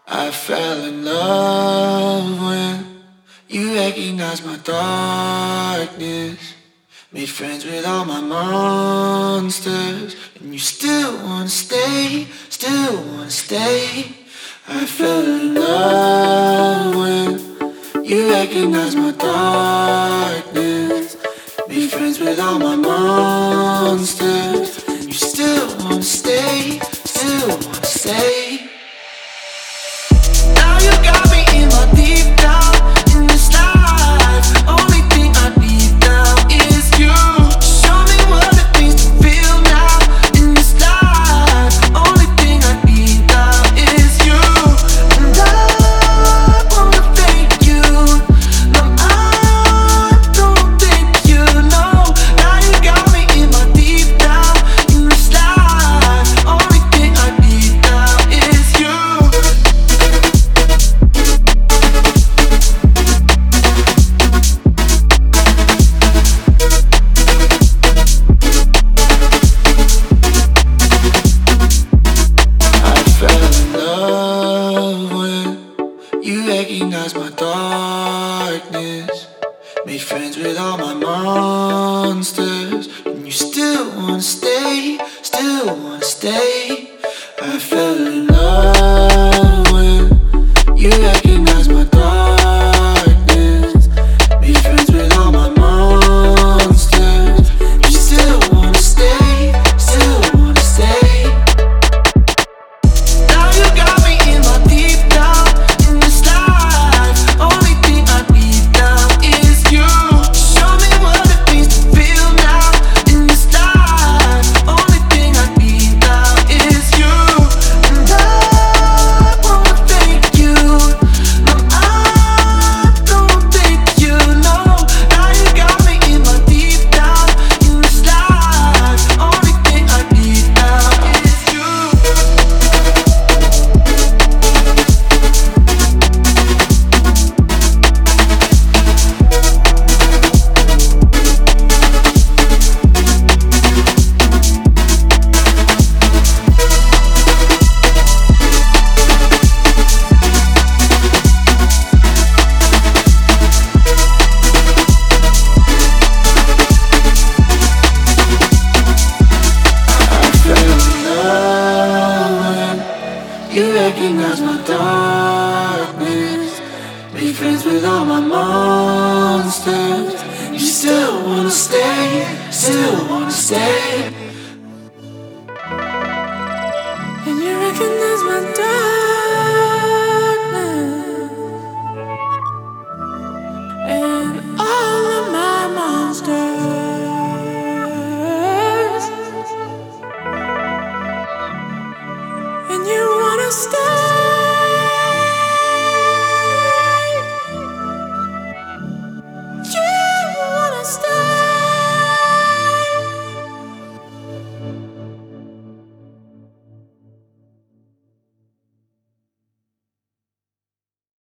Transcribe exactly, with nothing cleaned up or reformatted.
I fell in love when you recognized my darkness. Made friends with all my monsters, and you still wanna stay, still wanna stay. I fell in love when you recognized my darkness. Made friends with all my monsters, and you still wanna stay, still wanna stay. Now you got me in my deep down in this life. Only thing I need now is you. Show me what it means to feel now in this life. Only thing I need now is you. And I wanna thank you. No, I don't think you know. Now you got me in my deep down in this life. Only thing I need now is you. You recognize my darkness. Made friends with all my monsters, and you still wanna stay, still wanna stay. I fell in love when you recognize my darkness. Made friends with all my monsters, you still wanna stay, still wanna stay. Now you got me in my deep down. You recognize my darkness. Made friends with all my monsters. You still wanna stay, still wanna stay. And you recognize my darkness.